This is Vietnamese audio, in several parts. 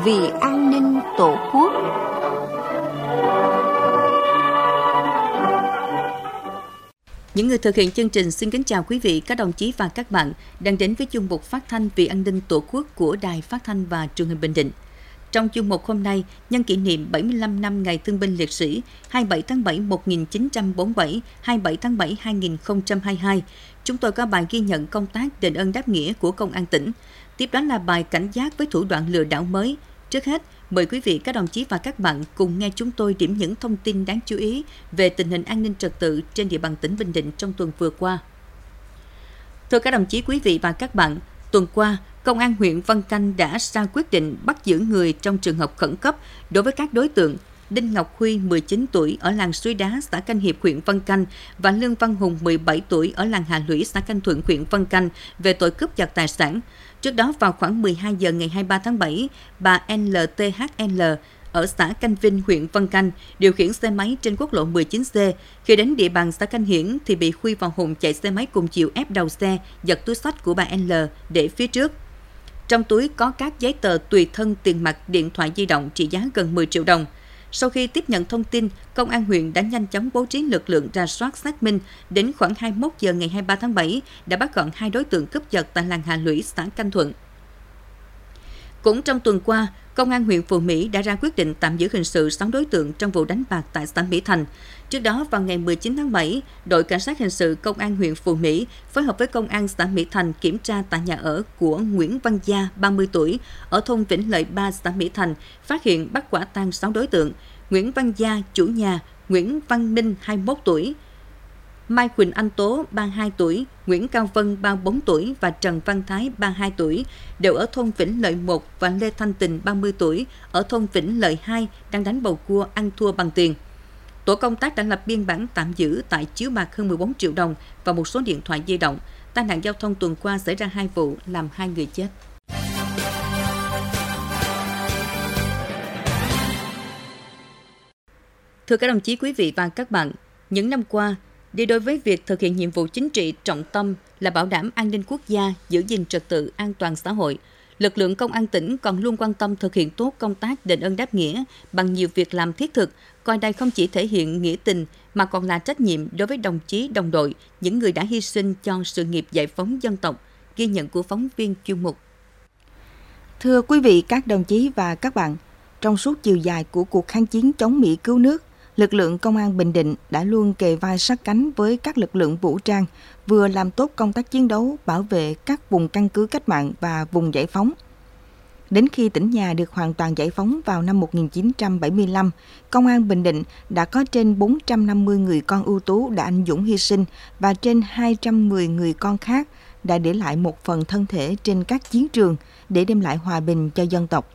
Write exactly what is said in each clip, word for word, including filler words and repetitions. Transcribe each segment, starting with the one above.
vì an ninh Tổ quốc. Những người thực hiện chương trình xin kính chào quý vị, các đồng chí và các bạn đang đến với chuyên mục phát thanh vì an ninh Tổ quốc của Đài Phát thanh và Truyền hình Bình Định. Trong chuyên mục hôm nay, nhân kỷ niệm bảy mươi lăm năm Ngày Thương binh Liệt sĩ hai mươi bảy tháng bảy một nghìn chín trăm bốn mươi bảy, hai mươi bảy tháng bảy hai nghìn không trăm hai mươi hai, chúng tôi có bài ghi nhận công tác đền ơn đáp nghĩa của Công an tỉnh. Tiếp đó là bài cảnh giác với thủ đoạn lừa đảo mới. Trước hết, mời quý vị, các đồng chí và các bạn cùng nghe chúng tôi điểm những thông tin đáng chú ý về tình hình an ninh trật tự trên địa bàn tỉnh Bình Định trong tuần vừa qua. Thưa các đồng chí, quý vị và các bạn, tuần qua, Công an huyện Vân Canh đã ra quyết định bắt giữ người trong trường hợp khẩn cấp đối với các đối tượng Đinh Ngọc Huy, mười chín tuổi, ở làng Suối Đá, xã Canh Hiệp, huyện Vân Canh và Lương Văn Hùng, mười bảy tuổi, ở làng Hà Lũy, xã Canh Thuận, huyện Vân Canh về tội cướp giật tài sản. Trước đó, vào khoảng mười hai giờ ngày hai mươi ba tháng bảy, bà en lờ tê hát lờ ở xã Canh Vinh, huyện Vân Canh điều khiển xe máy trên quốc lộ mười chín C. Khi đến địa bàn xã Canh Hiển thì bị Huy và Hùng chạy xe máy cùng chiều ép đầu xe, giật túi xách của bà L để phía trước. Trong túi có các giấy tờ tùy thân, tiền mặt, điện thoại di động trị giá gần mười triệu đồng. Sau khi tiếp nhận thông tin, Công an huyện đã nhanh chóng bố trí lực lượng rà soát xác minh. Đến khoảng hai mươi mốt giờ ngày hai mươi ba tháng bảy đã bắt gọn hai đối tượng cướp giật tại làng Hà Lũy, xã Canh Thuận. Cũng trong tuần qua, Công an huyện Phù Mỹ đã ra quyết định tạm giữ hình sự sáu đối tượng trong vụ đánh bạc tại xã Mỹ Thành. Trước đó, vào ngày mười chín tháng bảy, đội cảnh sát hình sự Công an huyện Phù Mỹ phối hợp với Công an xã Mỹ Thành kiểm tra tại nhà ở của Nguyễn Văn Gia, ba mươi tuổi, ở thôn Vĩnh Lợi ba, xã Mỹ Thành, phát hiện bắt quả tang sáu đối tượng: Nguyễn Văn Gia, chủ nhà; Nguyễn Văn Minh, hai mươi mốt tuổi; Mai Quỳnh Anh Tố, ba mươi hai tuổi; Nguyễn Cao Vân, ba mươi bốn tuổi và Trần Văn Thái, ba mươi hai tuổi, đều ở thôn Vĩnh Lợi một, và Lê Thanh Tình, ba mươi tuổi, ở thôn Vĩnh Lợi hai, đang đánh bầu cua ăn thua bằng tiền. Tổ công tác đã lập biên bản tạm giữ tại chiếu bạc hơn mười bốn triệu đồng và một số điện thoại di động. Tai nạn giao thông tuần qua xảy ra hai vụ, làm hai người chết. Thưa các đồng chí, quý vị và các bạn, những năm qua, đi đôi với việc thực hiện nhiệm vụ chính trị trọng tâm là bảo đảm an ninh quốc gia, giữ gìn trật tự an toàn xã hội, lực lượng công an tỉnh còn luôn quan tâm thực hiện tốt công tác đền ơn đáp nghĩa bằng nhiều việc làm thiết thực, coi đây không chỉ thể hiện nghĩa tình mà còn là trách nhiệm đối với đồng chí, đồng đội, những người đã hy sinh cho sự nghiệp giải phóng dân tộc. Ghi nhận của phóng viên chuyên mục. Thưa quý vị, các đồng chí và các bạn, trong suốt chiều dài của cuộc kháng chiến chống Mỹ cứu nước, lực lượng Công an Bình Định đã luôn kề vai sát cánh với các lực lượng vũ trang, vừa làm tốt công tác chiến đấu, bảo vệ các vùng căn cứ cách mạng và vùng giải phóng. Đến khi tỉnh nhà được hoàn toàn giải phóng vào năm một nghìn chín trăm bảy mươi lăm, Công an Bình Định đã có trên bốn trăm năm mươi người con ưu tú đã anh dũng hy sinh và trên hai trăm mười người con khác đã để lại một phần thân thể trên các chiến trường để đem lại hòa bình cho dân tộc.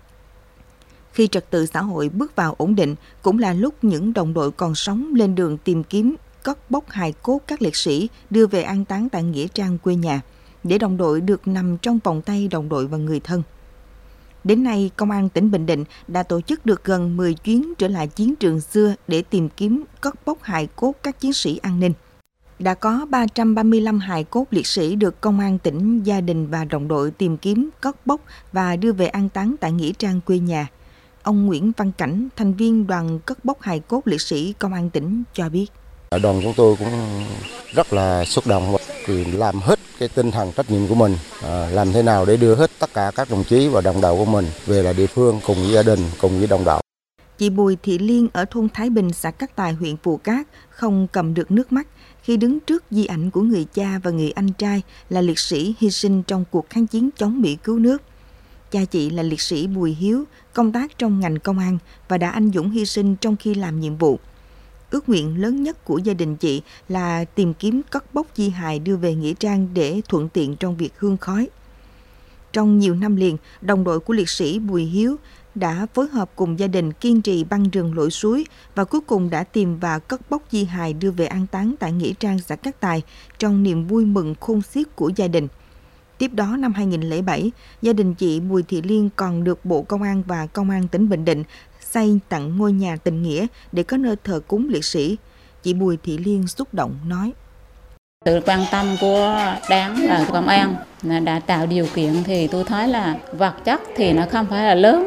Khi trật tự xã hội bước vào ổn định, cũng là lúc những đồng đội còn sống lên đường tìm kiếm, cất bốc hài cốt các liệt sĩ đưa về an táng tại nghĩa trang quê nhà, để đồng đội được nằm trong vòng tay đồng đội và người thân. Đến nay, Công an tỉnh Bình Định đã tổ chức được gần mười chuyến trở lại chiến trường xưa để tìm kiếm, cất bốc hài cốt các chiến sĩ an ninh. Đã có ba trăm ba mươi lăm hài cốt liệt sĩ được Công an tỉnh, gia đình và đồng đội tìm kiếm, cất bốc và đưa về an táng tại nghĩa trang quê nhà. Ông Nguyễn Văn Cảnh, thành viên đoàn cất bốc hài cốt liệt sĩ Công an tỉnh cho biết. Đoàn chúng tôi cũng rất là xúc động vì làm hết cái tinh thần trách nhiệm của mình, làm thế nào để đưa hết tất cả các đồng chí và đồng đội của mình về lại địa phương cùng với gia đình, cùng với đồng đội. Chị Bùi Thị Liên ở thôn Thái Bình, xã Cát Tài, huyện Phù Cát không cầm được nước mắt khi đứng trước di ảnh của người cha và người anh trai là liệt sĩ hy sinh trong cuộc kháng chiến chống Mỹ cứu nước. Cha chị là liệt sĩ Bùi Hiếu, công tác trong ngành công an và đã anh dũng hy sinh trong khi làm nhiệm vụ. Ước nguyện lớn nhất của gia đình chị là tìm kiếm cất bốc di hài đưa về nghĩa trang để thuận tiện trong việc hương khói. Trong nhiều năm liền, đồng đội của liệt sĩ Bùi Hiếu đã phối hợp cùng gia đình kiên trì băng rừng lội suối và cuối cùng đã tìm và cất bốc di hài đưa về an táng tại nghĩa trang xã Cát Tài trong niềm vui mừng khôn xiết của gia đình. Tiếp đó, năm hai nghìn không trăm lẻ bảy, gia đình chị Bùi Thị Liên còn được Bộ Công an và Công an tỉnh Bình Định xây tặng ngôi nhà tình nghĩa để có nơi thờ cúng liệt sĩ. Chị Bùi Thị Liên xúc động nói: Sự quan tâm của Đảng và Công an đã tạo điều kiện thì tôi thấy là vật chất thì nó không phải là lớn,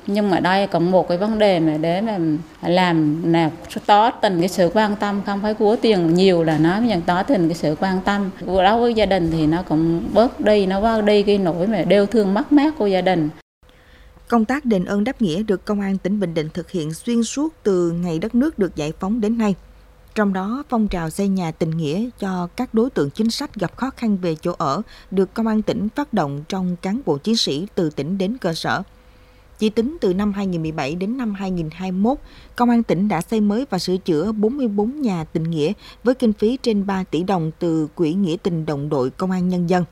Nhưng mà đây còn một cái vấn đề mà để mà làm nào tỏ tình cái sự quan tâm, không phải của tiền nhiều là nói nhưng tỏ tình cái sự quan tâm. Đối với gia đình thì nó cũng bớt đi, nó bớt đi cái nỗi mà đau thương mất mát của gia đình. Công tác đền ơn đáp nghĩa được Công an tỉnh Bình Định thực hiện xuyên suốt từ ngày đất nước được giải phóng đến nay. Trong đó, phong trào xây nhà tình nghĩa cho các đối tượng chính sách gặp khó khăn về chỗ ở được Công an tỉnh phát động trong cán bộ chiến sĩ từ tỉnh đến cơ sở. Chỉ tính từ năm hai nghìn không trăm mười bảy đến năm hai nghìn không trăm hai mươi mốt, Công an tỉnh đã xây mới và sửa chữa bốn mươi bốn nhà tình nghĩa với kinh phí trên ba tỷ đồng từ Quỹ Nghĩa tình Đồng đội Công an Nhân dân.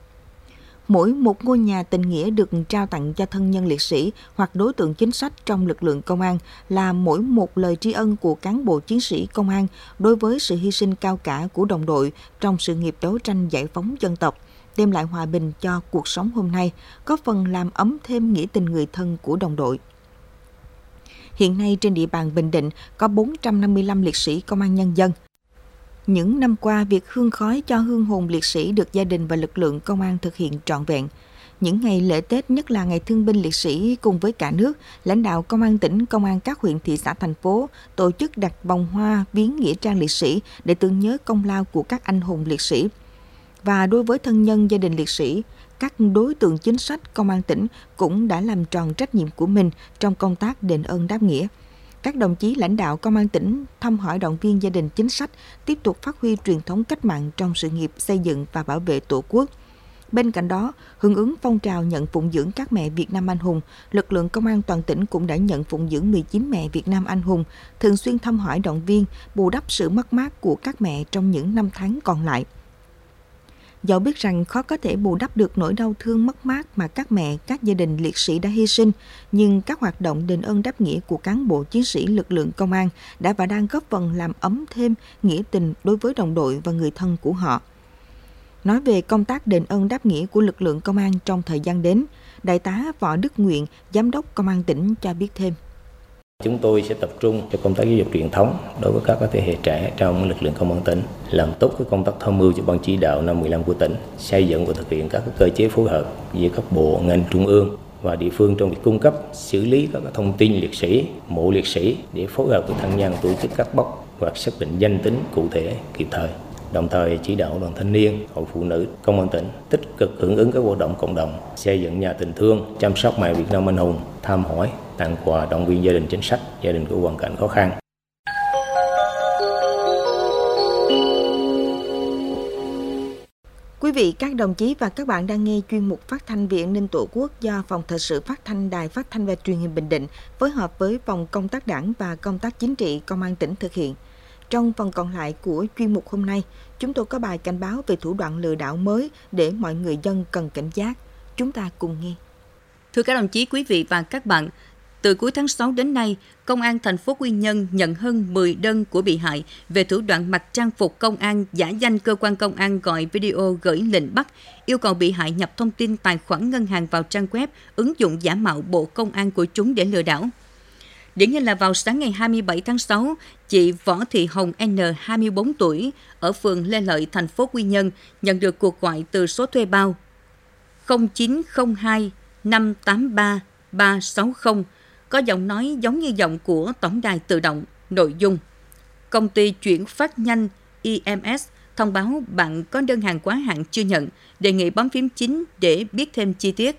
Mỗi một ngôi nhà tình nghĩa được trao tặng cho thân nhân liệt sĩ hoặc đối tượng chính sách trong lực lượng công an là mỗi một lời tri ân của cán bộ chiến sĩ công an đối với sự hy sinh cao cả của đồng đội trong sự nghiệp đấu tranh giải phóng dân tộc, đem lại hòa bình cho cuộc sống hôm nay, góp phần làm ấm thêm nghĩa tình người thân của đồng đội. Hiện nay trên địa bàn Bình Định có bốn trăm năm mươi lăm liệt sĩ Công an Nhân dân. Những năm qua, việc hương khói cho hương hồn liệt sĩ được gia đình và lực lượng công an thực hiện trọn vẹn. Những ngày lễ Tết, nhất là ngày thương binh liệt sĩ cùng với cả nước, lãnh đạo Công an tỉnh, Công an các huyện, thị xã, thành phố tổ chức đặt vòng hoa viếng nghĩa trang liệt sĩ để tưởng nhớ công lao của các anh hùng liệt sĩ. Và đối với thân nhân gia đình liệt sĩ, các đối tượng chính sách Công an tỉnh cũng đã làm tròn trách nhiệm của mình trong công tác đền ơn đáp nghĩa. Các đồng chí lãnh đạo Công an tỉnh thăm hỏi động viên gia đình chính sách, tiếp tục phát huy truyền thống cách mạng trong sự nghiệp xây dựng và bảo vệ Tổ quốc. Bên cạnh đó, hưởng ứng phong trào nhận phụng dưỡng các mẹ Việt Nam anh hùng, lực lượng công an toàn tỉnh cũng đã nhận phụng dưỡng mười chín mẹ Việt Nam anh hùng, thường xuyên thăm hỏi động viên, bù đắp sự mất mát của các mẹ trong những năm tháng còn lại. Dẫu biết rằng khó có thể bù đắp được nỗi đau thương mất mát mà các mẹ, các gia đình liệt sĩ đã hy sinh, nhưng các hoạt động đền ơn đáp nghĩa của cán bộ chiến sĩ lực lượng công an đã và đang góp phần làm ấm thêm nghĩa tình đối với đồng đội và người thân của họ. Nói về công tác đền ơn đáp nghĩa của lực lượng công an trong thời gian đến, Đại tá Võ Đức Nguyện, Giám đốc Công an tỉnh cho biết thêm. Chúng tôi sẽ tập trung cho công tác giáo dục truyền thống đối với các thế hệ trẻ trong lực lượng công an tỉnh, làm tốt cái công tác tham mưu cho ban chỉ đạo năm mười lăm của tỉnh, xây dựng và thực hiện các cơ chế phối hợp giữa các bộ ngành trung ương và địa phương trong việc cung cấp, xử lý các thông tin liệt sĩ, mộ liệt sĩ để phối hợp với thân nhân tổ chức cắt bóc và xác định danh tính cụ thể kịp thời. Đồng thời chỉ đạo đoàn thanh niên, hội phụ nữ, công an tỉnh tích cực hưởng ứng các hoạt động cộng đồng, xây dựng nhà tình thương, chăm sóc mẹ Việt Nam anh hùng, thăm hỏi, tặng quà động viên gia đình chính sách, gia đình có hoàn cảnh khó khăn. Quý vị, các đồng chí và các bạn đang nghe chuyên mục phát thanh về an ninh Tổ quốc do Phòng Thời sự Phát thanh Đài Phát thanh và Truyền hình Bình Định phối hợp với Phòng Công tác Đảng và Công tác Chính trị Công an tỉnh thực hiện. Trong phần còn lại của chuyên mục hôm nay, chúng tôi có bài cảnh báo về thủ đoạn lừa đảo mới để mọi người dân cần cảnh giác. Chúng ta cùng nghe. Thưa các đồng chí, quý vị và các bạn, từ cuối tháng sáu đến nay, Công an thành phố Quy Nhơn nhận hơn mười đơn của bị hại về thủ đoạn mặc trang phục công an, giả danh cơ quan công an gọi video gửi lệnh bắt, yêu cầu bị hại nhập thông tin tài khoản ngân hàng vào trang web, ứng dụng giả mạo Bộ Công an của chúng để lừa đảo. Điển hình là vào sáng ngày hai mươi bảy tháng sáu, chị Võ Thị Hồng N, hai mươi bốn tuổi, ở phường Lê Lợi, thành phố Quy Nhơn, nhận được cuộc gọi từ số thuê bao không chín không hai năm tám ba ba sáu không, có giọng nói giống như giọng của tổng đài tự động. Nội dung: công ty chuyển phát nhanh i em ét thông báo bạn có đơn hàng quá hạn chưa nhận, đề nghị bấm phím chín để biết thêm chi tiết.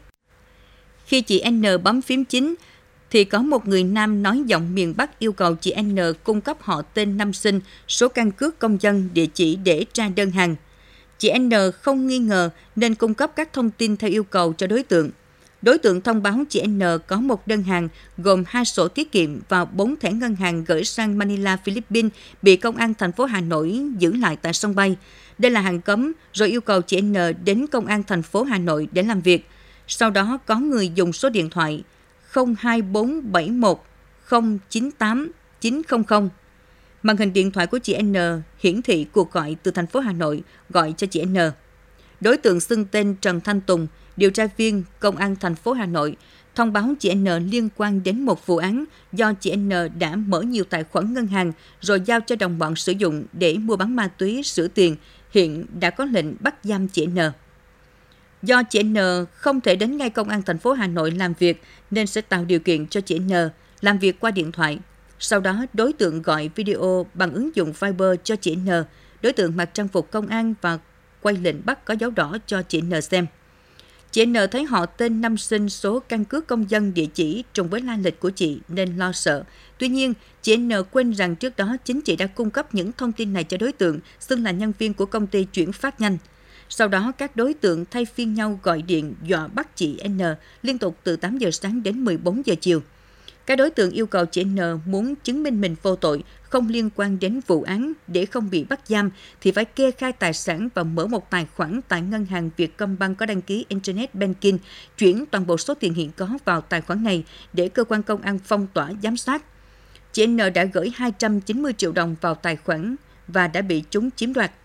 Khi chị N bấm phím chín, thì có một người nam nói giọng miền Bắc yêu cầu chị N cung cấp họ tên năm sinh, số căn cước công dân, địa chỉ để tra đơn hàng. Chị N không nghi ngờ nên cung cấp các thông tin theo yêu cầu cho đối tượng. Đối tượng thông báo chị N có một đơn hàng gồm hai sổ tiết kiệm và bốn thẻ ngân hàng gửi sang Manila, Philippines bị công an thành phố Hà Nội giữ lại tại sân bay. Đây là hàng cấm, rồi yêu cầu chị N đến công an thành phố Hà Nội để làm việc. Sau đó có người dùng số điện thoại không hai bốn bảy một không chín tám chín không không. Màn hình điện thoại của chị N hiển thị cuộc gọi từ thành phố Hà Nội gọi cho chị N. Đối tượng xưng tên Trần Thanh Tùng, điều tra viên Công an thành phố Hà Nội, thông báo chị N liên quan đến một vụ án do chị N đã mở nhiều tài khoản ngân hàng rồi giao cho đồng bọn sử dụng để mua bán ma túy, rửa tiền, hiện đã có lệnh bắt giam chị N. Do chị N không thể đến ngay công an thành phố Hà Nội làm việc nên sẽ tạo điều kiện cho chị N làm việc qua điện thoại. Sau đó, đối tượng gọi video bằng ứng dụng Viber cho chị N. Đối tượng mặc trang phục công an và quay lệnh bắt có dấu đỏ cho chị N xem. Chị N thấy họ tên, năm sinh, số căn cước công dân, địa chỉ trùng với lai lịch của chị nên lo sợ. Tuy nhiên, chị N quên rằng trước đó chính chị đã cung cấp những thông tin này cho đối tượng, xưng là nhân viên của công ty chuyển phát nhanh. Sau đó, các đối tượng thay phiên nhau gọi điện dọa bắt chị N liên tục từ tám giờ sáng đến mười bốn giờ chiều. Các đối tượng yêu cầu chị N muốn chứng minh mình vô tội, không liên quan đến vụ án để không bị bắt giam thì phải kê khai tài sản và mở một tài khoản tại ngân hàng Vietcombank có đăng ký Internet Banking, chuyển toàn bộ số tiền hiện có vào tài khoản này để cơ quan công an phong tỏa giám sát. Chị N đã gửi hai trăm chín mươi triệu đồng vào tài khoản và đã bị chúng chiếm đoạt.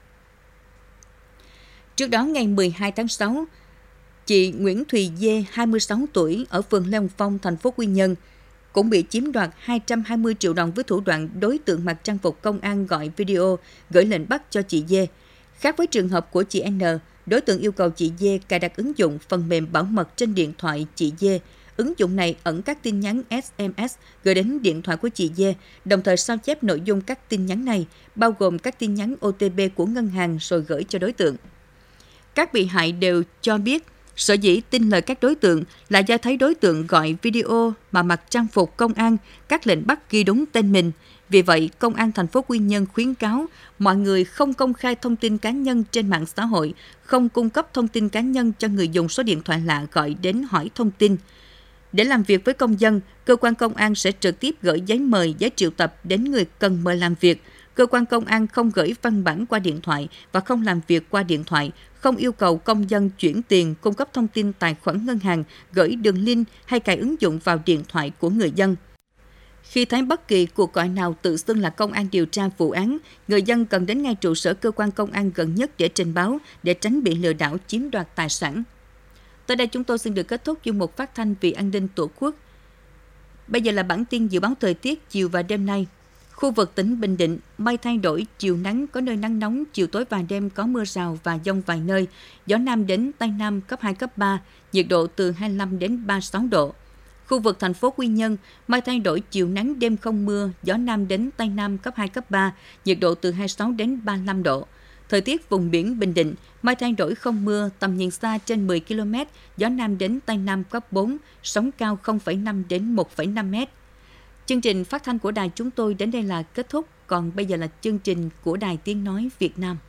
Trước đó ngày mười hai tháng sáu, chị Nguyễn Thùy Dê, hai mươi sáu tuổi, ở phường Lê Hồng Phong, thành phố Quy Nhơn, cũng bị chiếm đoạt hai trăm hai mươi triệu đồng với thủ đoạn đối tượng mặc trang phục công an gọi video gửi lệnh bắt cho chị Dê. Khác với trường hợp của chị N, đối tượng yêu cầu chị Dê cài đặt ứng dụng phần mềm bảo mật trên điện thoại chị Dê. Ứng dụng này ẩn các tin nhắn ét em ét gửi đến điện thoại của chị Dê, đồng thời sao chép nội dung các tin nhắn này, bao gồm các tin nhắn ô tê pê của ngân hàng rồi gửi cho đối tượng. Các bị hại đều cho biết sở dĩ tin lời các đối tượng là do thấy đối tượng gọi video mà mặc trang phục công an, các lệnh bắt ghi đúng tên mình. Vì vậy, Công an thành phố Quy Nhơn khuyến cáo mọi người không công khai thông tin cá nhân trên mạng xã hội, không cung cấp thông tin cá nhân cho người dùng số điện thoại lạ gọi đến hỏi thông tin. Để làm việc với công dân, cơ quan công an sẽ trực tiếp gửi giấy mời, giấy triệu tập đến người cần mời làm việc. Cơ quan công an không gửi văn bản qua điện thoại và không làm việc qua điện thoại, không yêu cầu công dân chuyển tiền, cung cấp thông tin tài khoản ngân hàng, gửi đường link hay cài ứng dụng vào điện thoại của người dân. Khi thấy bất kỳ cuộc gọi nào tự xưng là công an điều tra vụ án, người dân cần đến ngay trụ sở cơ quan công an gần nhất để trình báo, để tránh bị lừa đảo chiếm đoạt tài sản. Tới đây chúng tôi xin được kết thúc chuyên mục phát thanh vì an ninh Tổ quốc. Bây giờ là bản tin dự báo thời tiết chiều và đêm nay. Khu vực tỉnh Bình Định, mây thay đổi, chiều nắng, có nơi nắng nóng, chiều tối và đêm có mưa rào và dông vài nơi. Gió Nam đến Tây Nam cấp hai, cấp ba, nhiệt độ từ hai mươi lăm đến ba mươi sáu độ. Khu vực thành phố Quy Nhơn, mây thay đổi, chiều nắng, đêm không mưa, gió Nam đến Tây Nam cấp hai, cấp ba, nhiệt độ từ hai mươi sáu đến ba mươi lăm độ. Thời tiết vùng biển Bình Định, mây thay đổi không mưa, tầm nhìn xa trên mười ki lô mét, gió Nam đến Tây Nam cấp bốn, sóng cao không phẩy năm đến một phẩy năm mét. Chương trình phát thanh của đài chúng tôi đến đây là kết thúc, còn bây giờ là chương trình của Đài Tiếng Nói Việt Nam.